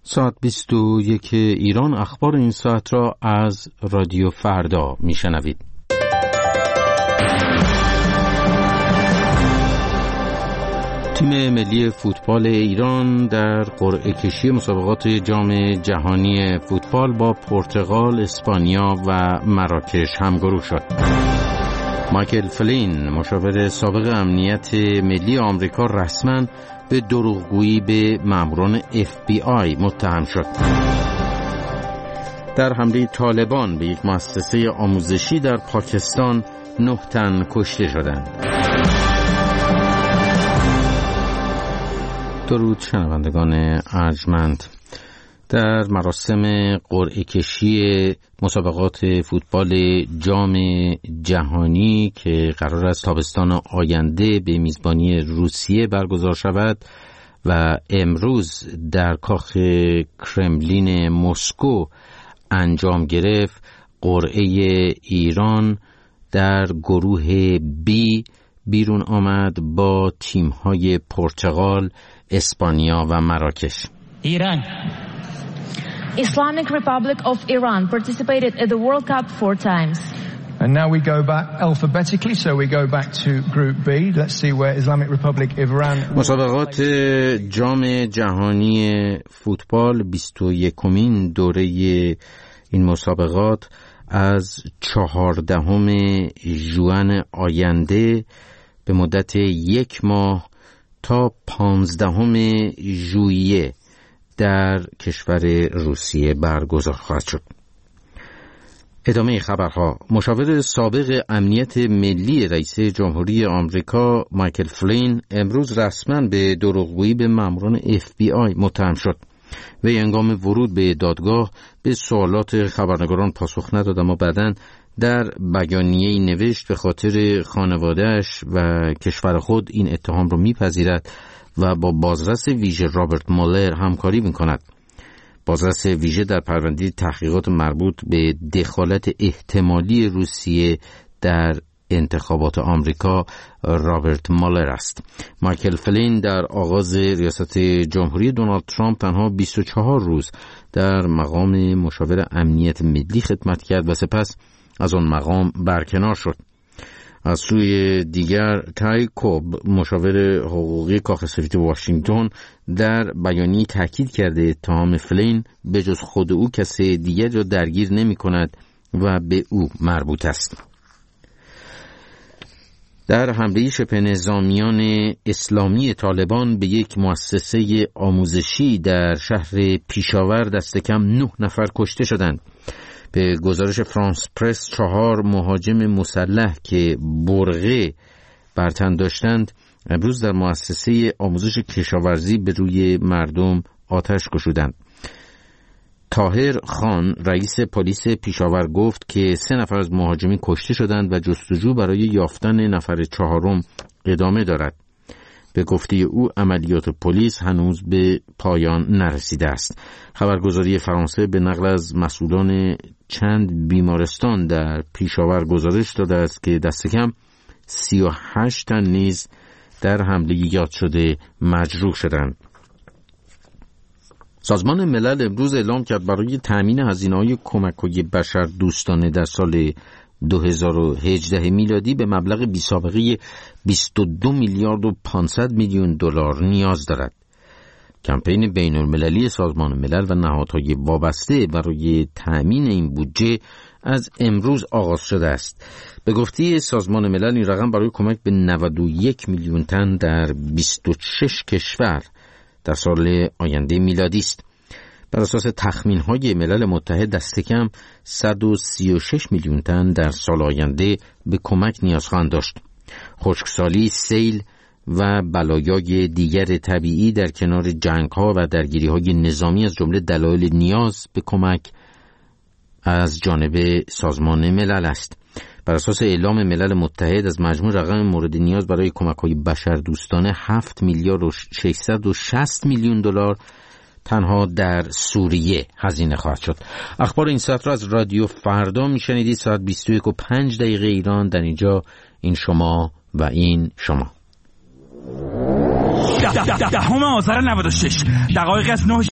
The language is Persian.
ساعت 21 ایران اخبار این ساعت را از رادیو فردا میشنوید. تیم ملی فوتبال ایران در قرعه کشی مسابقات جام جهانی فوتبال با پرتغال، اسپانیا و مراکش همگروه شد. مایکل فلین، مشاور سابق امنیت ملی آمریکا، رسما به دروغگویی به ماموران FBI متهم شد. در حمله طالبان به یک مؤسسه آموزشی در پاکستان 9 تن کشته شدند. درود شنوندگان ارجمند. در مراسم قرعه کشی مسابقات فوتبال جام جهانی که قرار است تابستان آینده به میزبانی روسیه برگزار شود و امروز در کاخ کرملین مسکو انجام گرفت، قرعه ایران در گروه B بیرون آمد با تیم‌های پرتغال، اسپانیا و مراکش. ایران Islamic Republic of Iran participated at the World Cup 4 times. And now we go back alphabetically, so we go back to Group B. Let's see where Islamic Republic of Iran. مسابقات جام جهانی فوتبال 21مین دوره این مسابقات از 14 ژوئن آینده به مدت 1 ماه تا 15 ژوئیه در کشور روسیه برگزار خواهد شد. ادامه خبرها. مشاور سابق امنیت ملی رئیس جمهوری آمریکا مایکل فلین امروز رسما به دروغگویی به ماموران FBI متهم شد. وی هنگام ورود به دادگاه به سوالات خبرنگاران پاسخ نداد، اما بعداً در بیانیه‌ای نوشت به خاطر خانواده‌اش و کشور خود این اتهام را می‌پذیرد و با بازرس ویژه رابرت مولر همکاری می‌کند. بازرس ویژه در پرونده تحقیقات مربوط به دخالت احتمالی روسیه در انتخابات آمریکا رابرت مولر است. مایکل فلین در آغاز ریاست جمهوری دونالد ترامپ تنها 24 روز در مقام مشاور امنیت ملی خدمت کرد و سپس از آن مقام برکنار شد. از سوی دیگر تای کوب، مشاور حقوقی کاخ سفید واشنگتن، در بیانیه‌ای تاکید کرده اتهام فلین به جز خود او کسی دیگر را درگیر نمی کند و به او مربوط است. در حمله شبه نظامیان اسلامی طالبان به یک مؤسسه آموزشی در شهر پیشاور دست کم 9 نفر کشته شدند. به گزارش فرانس پرس 4 مهاجم مسلح که برقه بر تن داشتند امروز در مؤسسه آموزش کشاورزی به روی مردم آتش گشودند. طاهر خان، رئیس پلیس پیشاور، گفت که 3 نفر از مهاجمین کشته شدند و جستجو برای یافتن نفر 4م ادامه دارد. به گفته او عملیات پلیس هنوز به پایان نرسیده است. خبرگزاری فرانسه به نقل از مسئولان چند بیمارستان در پیشاور گزارش داده است که دست کم 38 تن نیز در حمله یاد شده مجروح شدند. سازمان ملل امروز اعلام کرد برای تأمین هزینه‌های کمک‌های بشردوستانه در سال 2018 میلادی به مبلغ بی‌سابقه 22 میلیارد و 500 میلیون دلار نیاز دارد. کمپین بین‌المللی سازمان ملل و نهادهای وابسته برای تأمین این بودجه از امروز آغاز شده است. به گفته سازمان ملل این رقم برای کمک به 91 میلیون تن در 26 کشور در سال آینده میلادی است. بر اساس تخمین‌های ملل متحد دست کم 136 میلیون تن در سال آینده به کمک نیاز خواهند داشت. خشکسالی، سیل و بلایای دیگر طبیعی در کنار جنگ‌ها و درگیری‌های نظامی از جمله دلایل نیاز به کمک از جانب سازمان ملل است. بر اساس اعلام ملل متحد از مجموع رقم مورد نیاز برای کمک‌های بشردوستانه 7 میلیارد و 660 میلیون دلار تنها در سوریه هزینه خواهد شد. اخبار این ساعت را از رادیو فردا میشنیدید. ساعت 21:05 ایران. در اینجا این شما و این شما. 10 آذر 96 دقایق از 9